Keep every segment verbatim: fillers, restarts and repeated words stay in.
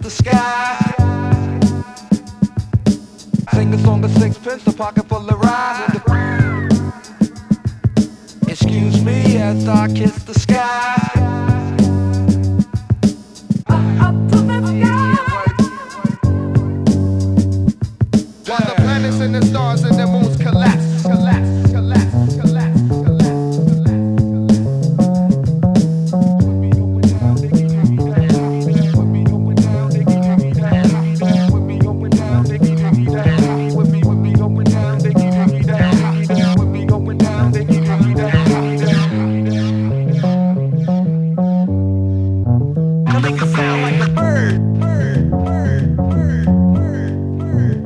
the sky. Sing a song of sixpence, a pocket full of rhymes. Excuse me as I kiss the sky. Up to the sky. While the planets and the stars and the moons collapse, collapse, collapse, collapse, collapse, Now make it sound like a bird. Bird, bird, bird, bird,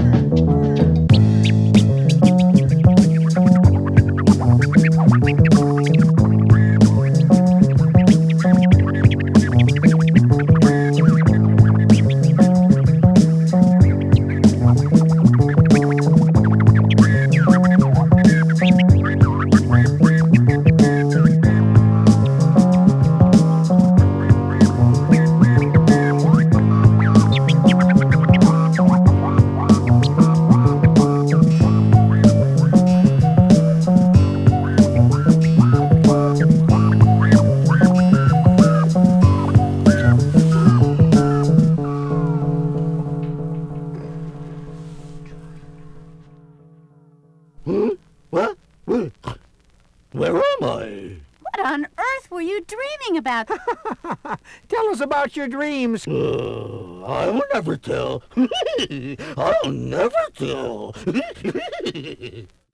Huh? What? Where, where am I? What on earth were you dreaming about? Tell us about your dreams. Uh, I will never tell. I'll never tell.